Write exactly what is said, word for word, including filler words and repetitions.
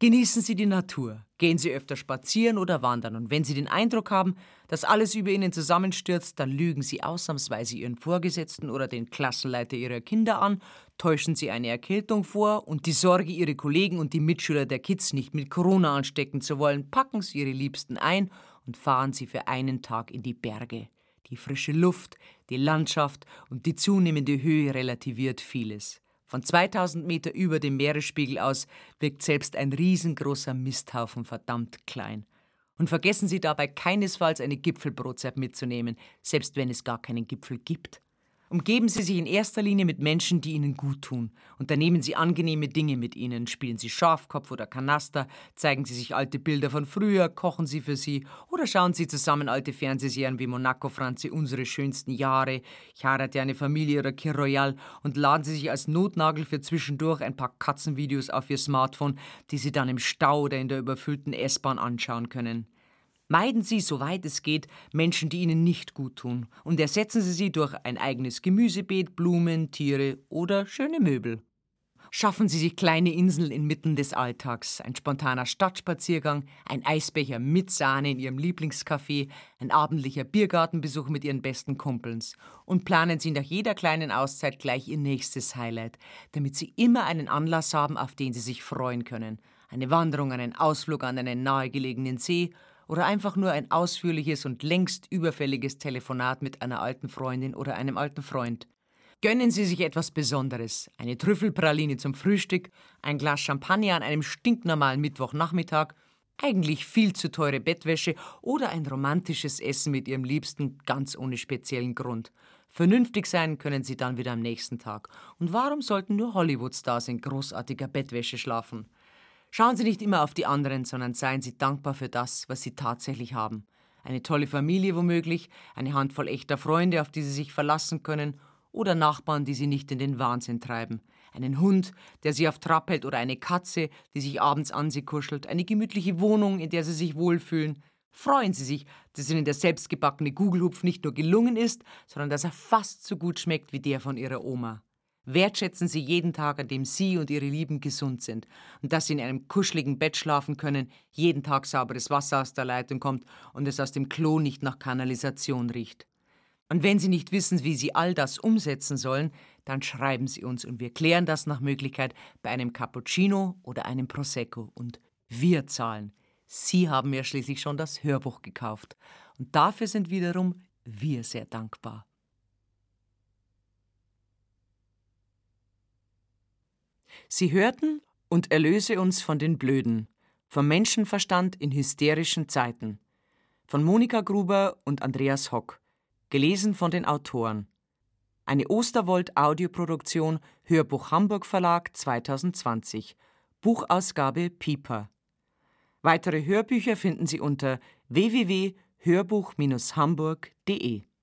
Genießen Sie die Natur, gehen Sie öfter spazieren oder wandern und wenn Sie den Eindruck haben, dass alles über Ihnen zusammenstürzt, dann lügen Sie ausnahmsweise Ihren Vorgesetzten oder den Klassenleiter Ihrer Kinder an, täuschen Sie eine Erkältung vor und die Sorge, Ihre Kollegen und die Mitschüler der Kids nicht mit Corona anstecken zu wollen, packen Sie Ihre Liebsten ein und fahren Sie für einen Tag in die Berge. Die frische Luft, die Landschaft und die zunehmende Höhe relativiert vieles. Von zweitausend Meter über dem Meeresspiegel aus wirkt selbst ein riesengroßer Misthaufen verdammt klein. Und vergessen Sie dabei keinesfalls eine Gipfelbrotzeit mitzunehmen, selbst wenn es gar keinen Gipfel gibt. Umgeben Sie sich in erster Linie mit Menschen, die Ihnen gut tun. Unternehmen Sie angenehme Dinge mit ihnen. Spielen Sie Schafkopf oder Kanaster, zeigen Sie sich alte Bilder von früher, kochen Sie für sie oder schauen Sie zusammen alte Fernsehserien wie Monaco Franzi, unsere schönsten Jahre, Ich heirate eine Familie oder Kir Royal und laden Sie sich als Notnagel für zwischendurch ein paar Katzenvideos auf Ihr Smartphone, die Sie dann im Stau oder in der überfüllten S-Bahn anschauen können. Meiden Sie, soweit es geht, Menschen, die Ihnen nicht gut tun und ersetzen Sie sie durch ein eigenes Gemüsebeet, Blumen, Tiere oder schöne Möbel. Schaffen Sie sich kleine Inseln inmitten des Alltags, ein spontaner Stadtspaziergang, ein Eisbecher mit Sahne in Ihrem Lieblingscafé, ein abendlicher Biergartenbesuch mit Ihren besten Kumpels und planen Sie nach jeder kleinen Auszeit gleich Ihr nächstes Highlight, damit Sie immer einen Anlass haben, auf den Sie sich freuen können. Eine Wanderung, einen Ausflug an einen nahegelegenen See oder einfach nur ein ausführliches und längst überfälliges Telefonat mit einer alten Freundin oder einem alten Freund. Gönnen Sie sich etwas Besonderes, eine Trüffelpraline zum Frühstück, ein Glas Champagner an einem stinknormalen Mittwochnachmittag, eigentlich viel zu teure Bettwäsche oder ein romantisches Essen mit Ihrem Liebsten ganz ohne speziellen Grund. Vernünftig sein können Sie dann wieder am nächsten Tag. Und warum sollten nur Hollywood-Stars in großartiger Bettwäsche schlafen? Schauen Sie nicht immer auf die anderen, sondern seien Sie dankbar für das, was Sie tatsächlich haben. Eine tolle Familie womöglich, eine Handvoll echter Freunde, auf die Sie sich verlassen können, oder Nachbarn, die Sie nicht in den Wahnsinn treiben. Einen Hund, der Sie auf Trab hält, oder eine Katze, die sich abends an Sie kuschelt. Eine gemütliche Wohnung, in der Sie sich wohlfühlen. Freuen Sie sich, dass Ihnen der selbstgebackene Gugelhupf nicht nur gelungen ist, sondern dass er fast so gut schmeckt wie der von Ihrer Oma. Wertschätzen Sie jeden Tag, an dem Sie und Ihre Lieben gesund sind und dass Sie in einem kuscheligen Bett schlafen können, jeden Tag sauberes Wasser aus der Leitung kommt und es aus dem Klo nicht nach Kanalisation riecht. Und wenn Sie nicht wissen, wie Sie all das umsetzen sollen, dann schreiben Sie uns und wir klären das nach Möglichkeit bei einem Cappuccino oder einem Prosecco. Und wir zahlen. Sie haben ja schließlich schon das Hörbuch gekauft. Und dafür sind wiederum wir sehr dankbar. Sie hörten Und erlöse uns von den Blöden, vom Menschenverstand in hysterischen Zeiten, von Monika Gruber und Andreas Hock, gelesen von den Autoren. Eine Osterwold-Audioproduktion, Hörbuch Hamburg Verlag zweitausendzwanzig, Buchausgabe Piper. Weitere Hörbücher finden Sie unter w w w punkt hörbuch Bindestrich hamburg punkt de.